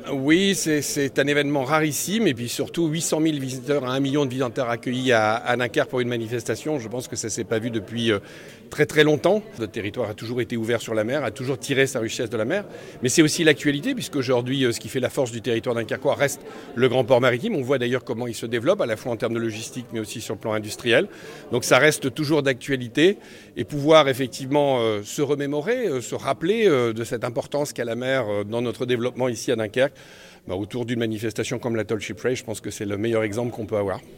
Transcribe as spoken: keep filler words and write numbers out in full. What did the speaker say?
Oui, c'est, c'est un événement rarissime et puis surtout huit cent mille visiteurs à un million de visiteurs accueillis à, à Dunkerque pour une manifestation. Je pense que ça ne s'est pas vu depuis euh, très très longtemps. Notre territoire a toujours été ouvert sur la mer, a toujours tiré sa richesse de la mer. Mais c'est aussi l'actualité puisqu'aujourd'hui, euh, ce qui fait la force du territoire dunkerquois reste le grand port maritime. On voit d'ailleurs comment il se développe à la fois en termes de logistique mais aussi sur le plan industriel. Donc ça reste toujours d'actualité et pouvoir effectivement euh, se remémorer, euh, se rappeler euh, de cette importance qu'a la mer euh, dans notre développement ici à Dunkerque. Bah, autour d'une manifestation comme la Tall Ship Race, je pense que c'est le meilleur exemple qu'on peut avoir.